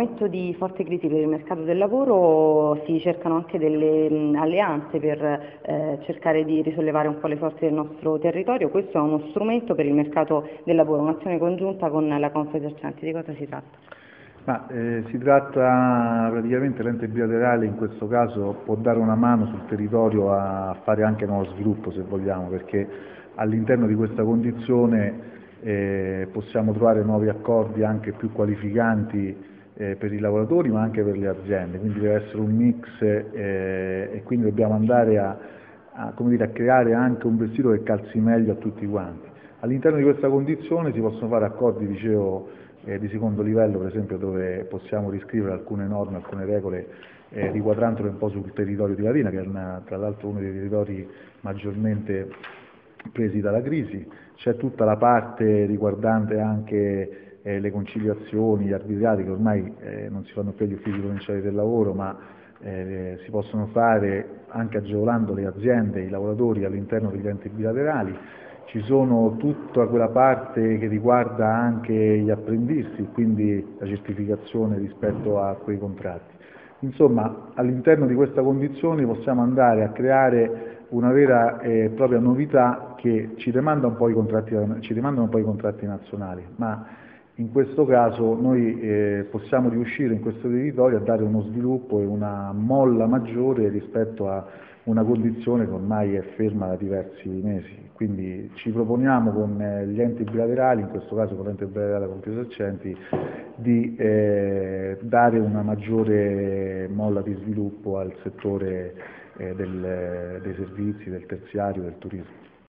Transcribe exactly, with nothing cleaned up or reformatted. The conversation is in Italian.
momento di forte crisi per il mercato del lavoro si cercano anche delle mh, alleanze per eh, cercare di risollevare un po' le sorti del nostro territorio. Questo è uno strumento per il mercato del lavoro, un'azione congiunta con la Confesercenti. Di cosa si tratta? Ma, eh, si tratta praticamente, l'ente bilaterale in questo caso può dare una mano sul territorio a fare anche nuovo sviluppo, se vogliamo, perché all'interno di questa condizione eh, possiamo trovare nuovi accordi anche più qualificanti eh, per i lavoratori ma anche per le aziende, quindi deve essere un mix eh, e quindi dobbiamo andare a, a, come dire, a creare anche un vestito che calzi meglio a tutti quanti. All'interno di questa condizione si possono fare accordi, dicevo, eh, di secondo livello, per esempio, dove possiamo riscrivere alcune norme, alcune regole, eh, riquadrandole un po' sul territorio di Latina, che è una, tra l'altro uno dei territori maggiormente presi dalla crisi. C'è tutta la parte riguardante anche eh, le conciliazioni, gli arbitrati, che ormai eh, non si fanno più agli uffici provinciali del lavoro, ma eh, si possono fare anche agevolando le aziende e i lavoratori all'interno degli enti bilaterali. Ci sono tutta quella parte che riguarda anche gli apprendisti, quindi la certificazione rispetto a quei contratti. Insomma, all'interno di questa condizione possiamo andare a creare una vera e propria novità che ci demanda un po' i contratti, ci demandano un po' i contratti nazionali, ma in questo caso noi eh, possiamo riuscire in questo territorio a dare uno sviluppo e una molla maggiore rispetto a una condizione che ormai è ferma da diversi mesi. Quindi ci proponiamo con eh, gli enti bilaterali, in questo caso con l'ente bilaterale Confesercenti, di eh, dare una maggiore molla di sviluppo al settore eh, del, dei servizi, del terziario, del turismo.